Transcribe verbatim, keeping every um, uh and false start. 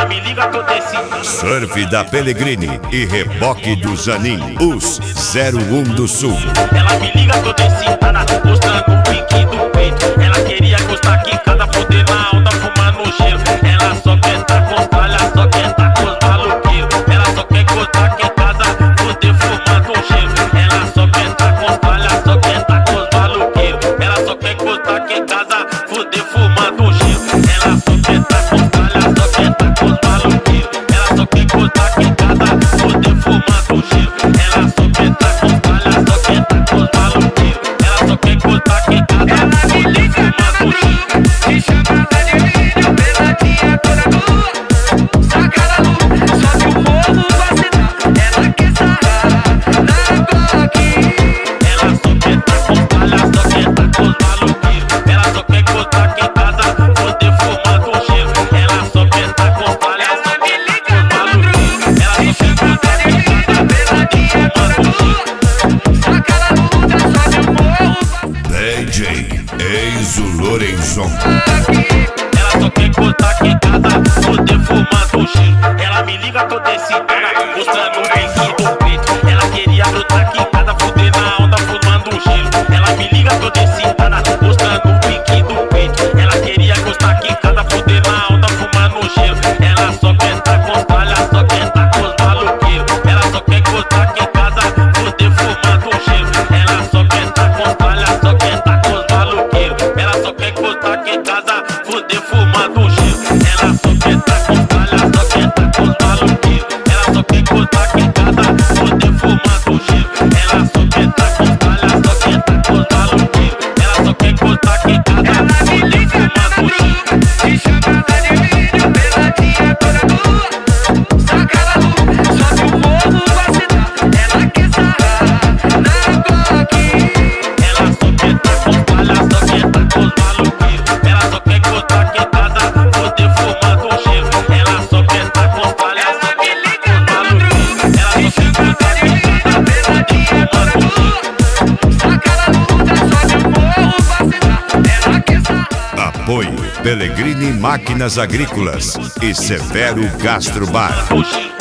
Ela me liga, tô descendo. Surf da Pellegrini e reboque do Zanin, os zero um do Sul. Ela me liga, tô descentada, mostrando o pique do peito. Ela queria gostar quicada, foder na onda, fumar no gelo. Ela só quer tá com tralha, só quer tá com os maluqueiros. Ela só quer gostar aqui em casa, foder fumar no gelo. Ela só quer tá com tralha, só quer tá com os maluqueiros. Ela só quer gostar aqui em casa, foder fumar no gelo. Ela só quer tá com tralha, só quer tá com os maluqueiros. Ela só quer gostar aqui em casa, foder fumar no gelo. Ela só quer tá com tralha, só quer tá com os maluqueiros. Ela só quer gostar aqui em casa, foder fumar no gelo. Se chama Zaninho, peladinha toda nua. Saca da lua, sobe o morro, vacilar. Ela quer sarrar na Glock. Ela só quer tá com tralha, só quer tá com os maluqueiros. Ela só quer gostar aqui em casa, poder fumar no gelo. Ela só quer tá com tralha, só Ela me quer tá liga com os na maluqueiros. madruga. Ela Se só quer chama gostar aqui em Zaninho, casa, peladinha poder toda fumar no gelo. nua. Saca da lua, sobe o morro, D J Enzo Lorenzon. vacilar. Ela só quer gostar aqui em casa, poder fumar no gelo. Ela me liga, tô decidida, mostrando o pique do peito. Ela queria brotar aqui em casa, foder na onda, fumando gelo. Ela me liga, tô decidida, mostrando o pique do peito. Ela queria gostar aqui em casa, foder na onda, fumando gelo. Ela só quer tá com tralha, só quer tá com os maluqueiros. Ela só quer gostar aqui em casa, foder fumar no gelo. Ela só quer tá com tralha, só quer tá com os maluqueiros. Ela só quer gostar aqui em casa, foder fumar no gelo. Ela só quer tá com tralha, só quer tá com os maluqueiros. Ela só quer gostar aqui em casa, poder fumar no gelo. Ela só quer tá com tralha, só quer tá com os maluqueiros. Ela só quer gostar aqui em casa, Ela me poder liga na fumar no gelo. madruga. Se chama Zaninho, peladinha toda nua. Saca da lua, sobe o morro, vacilar. Ela quer sarrar na Glock. Ela só quer tá com tralha, só quer tá com os maluqueiros. Ela só quer gostar aqui em casa, poder fumar no gelo. Ela só quer tá com tralha, só Ela me quer tá liga com os na maluqueiros. madruga. Ela Se só quer chama gostar aqui em Zaninho, casa, poder peladinha fumar toda no nua. gelo. Saca da lua, sobe o morro, vacilar. Ela quer sarrar. Apoio Pellegrini Máquinas Agrícolas e Severo Gastro Bar. No gelo.